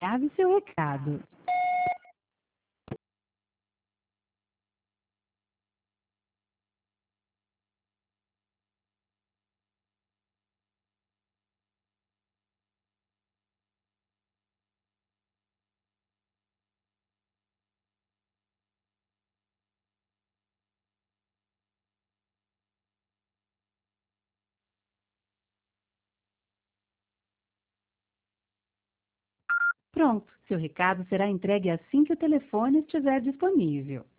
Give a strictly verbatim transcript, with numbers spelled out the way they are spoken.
Grave seu recado. Pronto, seu recado será entregue assim que o telefone estiver disponível.